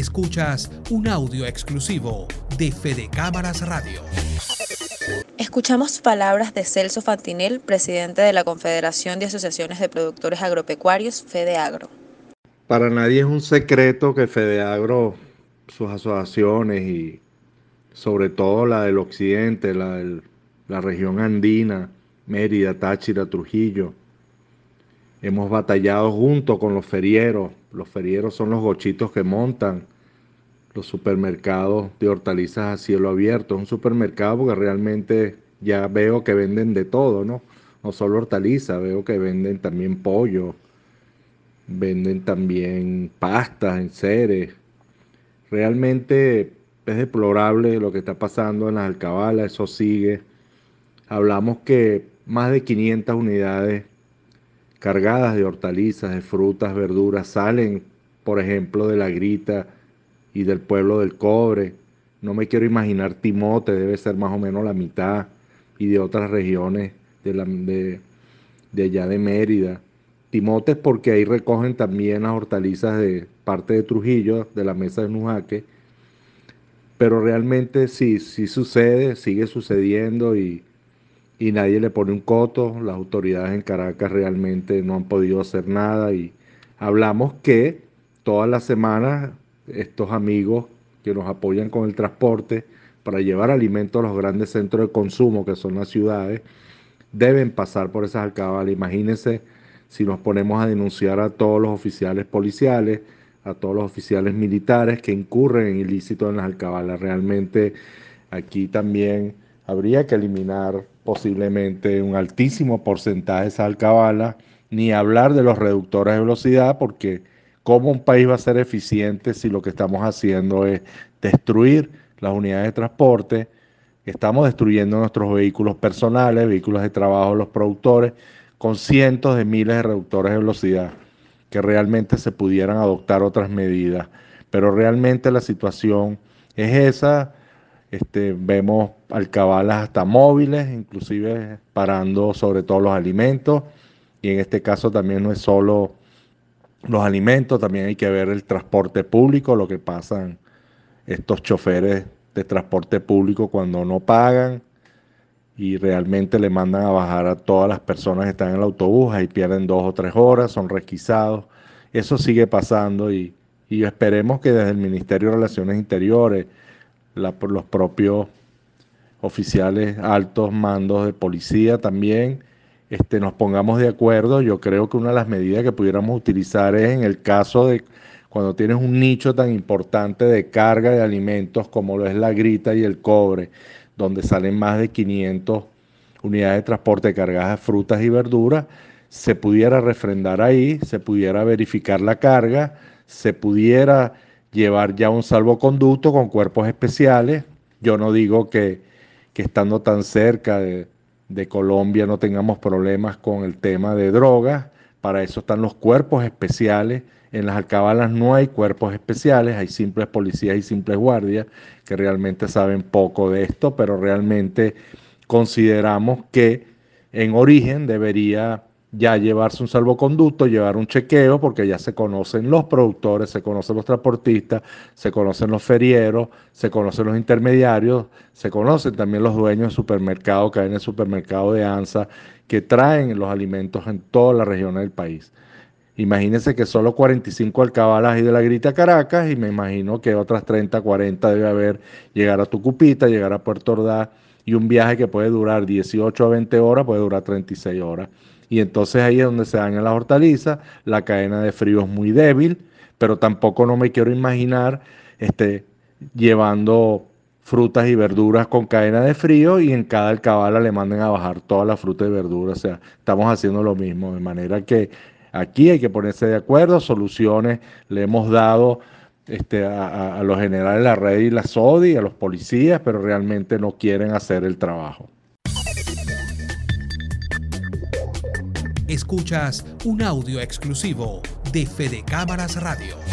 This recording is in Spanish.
Escuchas un audio exclusivo de Fede Cámaras Radio. Escuchamos palabras de Celso Fantinel, presidente de la Confederación de Asociaciones de Productores Agropecuarios, FEDEAGRO. Para nadie es un secreto que FEDEAGRO, sus asociaciones y sobre todo la del occidente, la región andina, Mérida, Táchira, Trujillo, hemos batallado junto con los ferieros. Los ferieros son los gochitos que montan los supermercados de hortalizas a cielo abierto. Es un supermercado porque realmente ya veo que venden de todo, ¿no? No solo hortalizas, veo que venden también pollo, venden también pastas, enseres. Realmente es deplorable lo que está pasando en las alcabalas, eso sigue. Hablamos que más de 500 unidades cargadas de hortalizas, de frutas, verduras, salen, por ejemplo, de La Grita y del pueblo del Cobre. No me quiero imaginar Timote, debe ser más o menos la mitad, y de otras regiones de allá de Mérida. Timote es porque ahí recogen también las hortalizas de parte de Trujillo, de la mesa de Nujaque, pero realmente sí sucede, sigue sucediendo y nadie le pone un coto. Las autoridades en Caracas realmente no han podido hacer nada y hablamos que todas las semanas estos amigos que nos apoyan con el transporte para llevar alimentos a los grandes centros de consumo que son las ciudades deben pasar por esas alcabalas. Imagínense si nos ponemos a denunciar a todos los oficiales policiales, a todos los oficiales militares que incurren en ilícitos en las alcabalas. Realmente aquí también habría que eliminar posiblemente un altísimo porcentaje de esas alcabalas, ni hablar de los reductores de velocidad, porque ¿cómo un país va a ser eficiente si lo que estamos haciendo es destruir las unidades de transporte? Estamos destruyendo nuestros vehículos personales, vehículos de trabajo de los productores, con cientos de miles de reductores de velocidad, que realmente se pudieran adoptar otras medidas. Pero realmente la situación es esa. Vemos alcabalas hasta móviles, inclusive parando sobre todo los alimentos, y en este caso también no es solo los alimentos, también hay que ver el transporte público, lo que pasan estos choferes de transporte público cuando no pagan y realmente le mandan a bajar a todas las personas que están en el autobús, ahí pierden 2 o 3 horas, son requisados. Eso sigue pasando y esperemos que desde el Ministerio de Relaciones Interiores, los propios oficiales, altos mandos de policía también, nos pongamos de acuerdo. Yo creo que una de las medidas que pudiéramos utilizar es en el caso de cuando tienes un nicho tan importante de carga de alimentos como lo es La Grita y el Cobre, donde salen más de 500 unidades de transporte cargadas de frutas y verduras, se pudiera refrendar ahí, se pudiera verificar la carga, se pudiera llevar ya un salvoconducto con cuerpos especiales. Yo no digo que estando tan cerca de Colombia no tengamos problemas con el tema de drogas. Para eso están los cuerpos especiales. En las alcabalas no hay cuerpos especiales, hay simples policías y simples guardias que realmente saben poco de esto, pero realmente consideramos que en origen debería ya llevarse un salvoconducto, llevar un chequeo, porque ya se conocen los productores, se conocen los transportistas, se conocen los ferieros, se conocen los intermediarios, se conocen también los dueños de supermercados, que hay en el supermercado de ANSA, que traen los alimentos en todas las regiones del país. Imagínense que solo 45 alcabalas hay de La Grita a Caracas, y me imagino que otras 30, 40 debe haber, llegar a Tucupita, llegar a Puerto Ordaz, y un viaje que puede durar 18 a 20 horas, puede durar 36 horas. Y entonces ahí es donde se dañan las hortalizas, la cadena de frío es muy débil, pero tampoco no me quiero imaginar llevando frutas y verduras con cadena de frío y en cada alcabala le manden a bajar toda la fruta y verdura. O sea, estamos haciendo lo mismo, de manera que aquí hay que ponerse de acuerdo. Soluciones le hemos dado a los generales de la red y la SODI, a los policías, pero realmente no quieren hacer el trabajo. Escuchas un audio exclusivo de Fede Cámaras Radio.